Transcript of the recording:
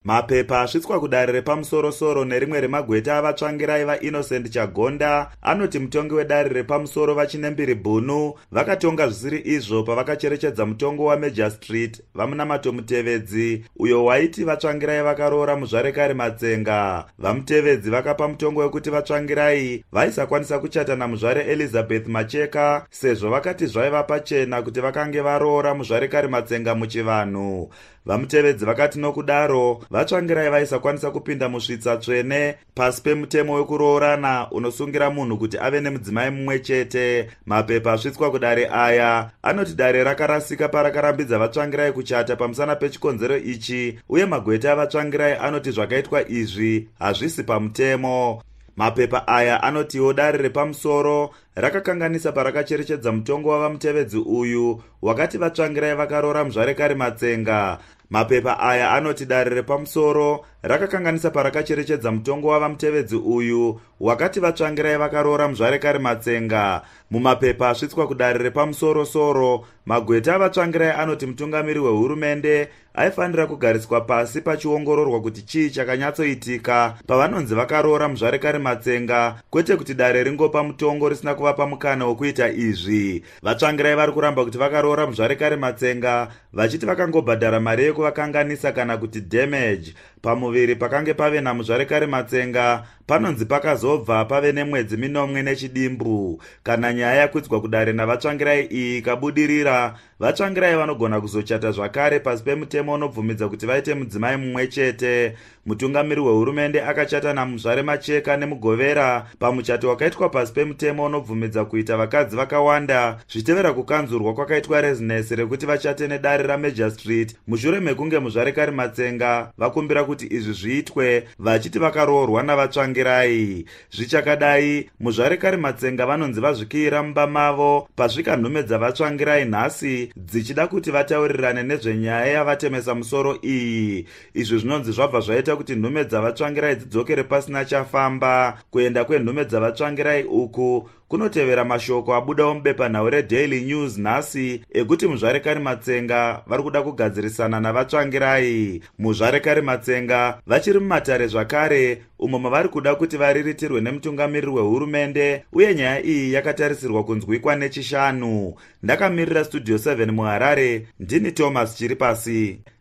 Mapepa asvitswa kudare repamusoro-soro nerimwe remagweta avatsvangirai vaInnocent Chagonda anoti mutongi wedare repamusoro vaChinembiri Bunu vakatonga zvisiri izvo pavakacherechedza mutongo waMajor Street vamunamato Mutevedzi uyo waiti vatsvangirai vakaroora muzvarekare Matsenga. VaMutevedzi vakapa mutongo wekuti vatsvangirai vaisakwanisa kuchata namuzvare Elizabeth Macheka sezvo vakati zvaiva pachena kuti vakange varoora muzvarekare Matsenga muchivanhu. VaMutevedzi vakati nokudaro vatsvangirai vaisakwanisa kupinda musvitsa tsvene pasi pemutemo wekuroorana unosungira munhu kuti ave nemudzimai mumwe chete. Mapepa asvitswa kudare aya anoti dare rakarasika parakarambidza vatsvangirai kuchata pamusana pechikonzero ichi, uye magweta avatsvangirai anoti zvakaitwa izvi hazvisi pamutemo. Mapepa aya anotiwo dare repamusoro rakakanganisa parakacherechedza mutongo wavaMutevedzi uyu wakati vatsvangirai vakaroora muzvarekare Matsenga. Mapepa aya anoti dare repamusoro rakakanganisa parakacherechedza mutongo wavaMutevedzi uyu wakati vatsvangirai vakaroora muzvarekare Matsenga. Mumapepa asvitswa kudare repamusoro-soro, magweta avatsvangirai anoti mutungamiri wehurumende aifanira kugariswa pasi pachiongororwa kuti chii chakanyatsoitika pavanonzi vakaroora muzvarekare Matsenga, kwete kuti dare ringopa mutongo risina kuvapa mukana wekuita izvi. Vatsvangirai vari kuramba kuti vakaroora muzvarekare Matsenga vachiti vakangobhadhara mari yekuvakanganisa kana kuti damage pamuviri pakange pave namuzvarekare Matsenga panonzi pakazobva pave nemwedzi 9 nechidimbu. Kana nyaya yakwidzwa kudare navatsvangirai iyi ikabudirira, vatsvangirai vanogona kuzochata zvakare pasi pemutemo unobvumidza kuti vaite mudzimai mumwe chete. Mutungamiri wehurumende akachata namuzvare Macheka nemugovera pamuchato wakaitwa pasi pemutemo unobvumidza kuita vakadzi vakawanda zvitevera kukanzurwa kwakaitwa rezinesi rekuti vachate nedare raMajor Street mushure mekunge muzvarekare Matsenga vakumbira kuti izvi zviitwe vachiti vakaroorwa navatsvangirai. Zvichakadai, muzvarekare Matsenga vanonzi vazvikira mumba mavo pasvika nhume dzavatsvangirai nhasi dzichida kuti vataurirane nezvenyaya yavatemesa musoro iyi. Izvi zvinonzi zvabva zvaita kuti nhume dzavatsvangirai dzidzokere pasina chafamba. Kuenda kwenhume dzavatsvangirai uku kunotevera mashoko abudawo mubepanhau reDaily News nhasi ekuti muzvarekare Matsenga vari kuda kugadzirisana navatsvangirai. Muzvarekare Matsenga vachiri mumatare zvakare umo mavari kuda kuti variritirwe nemutungamiriri wehurumende, uye nyaya iyi yakatarisirwa kunzwikwa nechishanu. Ndakamirira Studio 7 muHarare, ndini Thomas Chiripasi.